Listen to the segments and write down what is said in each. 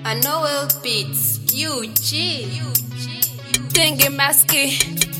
I know it beats UG. Thingy Masky,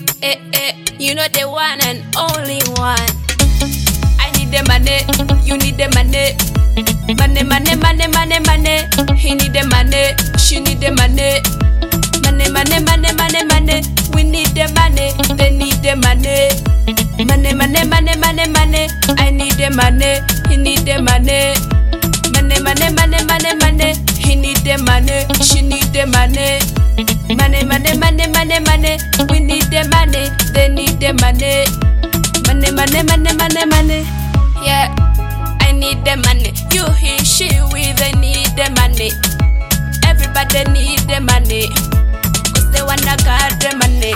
you know the one and only one. I need the money, you need the money. Money, money, money, money, money. He need the money, she need the money. Money, money, money, money, money. We need the money, they need the money. Money, money, money, money, money. I need the money, he need the money. Money, money, money, money, money. He need the money, she need the money. Money, money, money, money, money. We need the money, they need the money. Money, money, money, money, money. Yeah, I need the money. You, he, she, we, they need the money. Everybody need the money, cause they wanna got the money.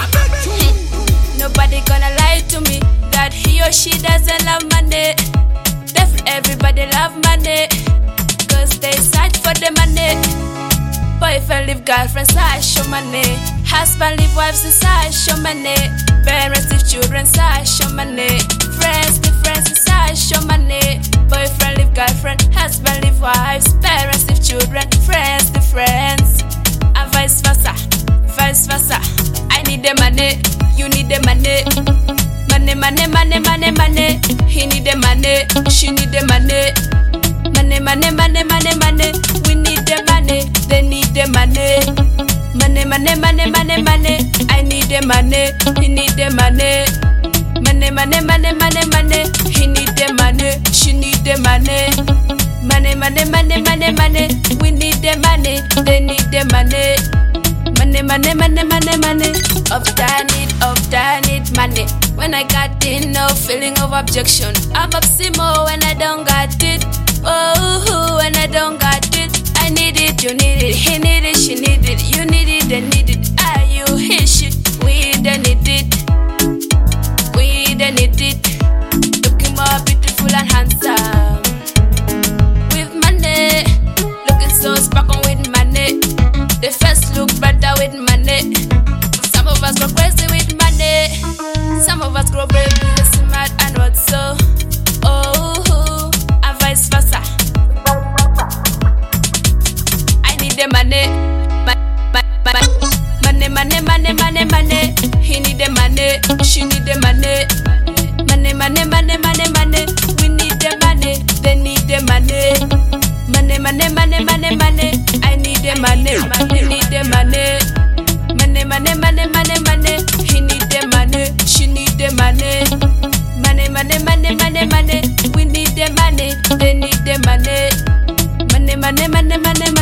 Nobody gonna lie to me that he or she doesn't love money. Everybody love money, cause they search for the money. Boyfriend leave girlfriend, search for money. Husband leave wives, search for money. Parents leave children, search for money. Friends leave friends, search for money. Boyfriend leave girlfriend, husband leave wives. Parents leave children, friends leave friends. And vice versa, vice versa. I need the money, you need the money. Money, money, money, money, money. He need the money, she need the money. Money, money, money, money, money. We need the money, they need the money. Money, money, money, money, money. I need the money, he need the money. Money, money, money, money, money. He need the money, she need the money. Money, money, money, money, money. We need the money, they need the money. Money, money, money, money, money. Of that need money. When I got it, no feeling of objection. I'm upsimo when I don't got it. Oh, when I don't got it. I need it, you need it, he need it, she need it. You need it, they need it. Are you his shit? We don't need it. We don't need it. Looking more beautiful and handsome with money. Looking so sparkling with money. The face look better with money. Some of us go crazy with money. Some of us grow brave, smart and what so. Oh, and vice versa. I need the money. Money, money, money, money, money. He need the money, she need the money. Money, money, money, money, money. We need the money, they need the money. Money, money, money, money, money. I need the money, he need the money. Money, money, money, money, money. He need the money, she need the money. Money, money, money, money, money. We need the money, they need the money. Money, money, money, money, money.